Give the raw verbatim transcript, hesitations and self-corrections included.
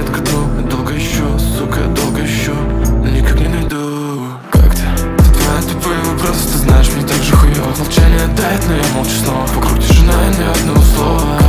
детка, ну, я долго ищу, сука, я долго ищу, но никак не найду. Как ты? Это твои тупые вопросы, ты знаешь, мне так же хуёво. Молчание дает, но я молчу снова. Вокруг тишина и ни одного слова.